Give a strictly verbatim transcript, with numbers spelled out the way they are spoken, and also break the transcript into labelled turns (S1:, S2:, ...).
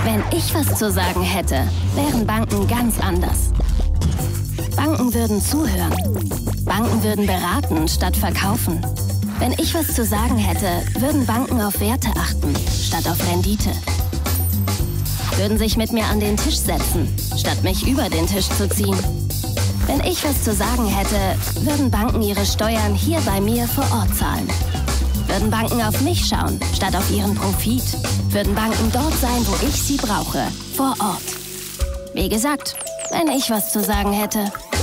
S1: Wenn ich was zu sagen hätte, wären Banken ganz anders. Banken würden zuhören. Banken würden beraten statt verkaufen. Wenn ich was zu sagen hätte, würden Banken auf Werte achten statt auf Rendite. Würden sich mit mir an den Tisch setzen, statt mich über den Tisch zu ziehen. Wenn ich was zu sagen hätte, würden Banken ihre Steuern hier bei mir vor Ort zahlen. Würden Banken auf mich schauen, statt auf ihren Profit. Würden Banken dort sein, wo ich sie brauche, vor Ort. Wie gesagt, wenn ich was zu sagen hätte.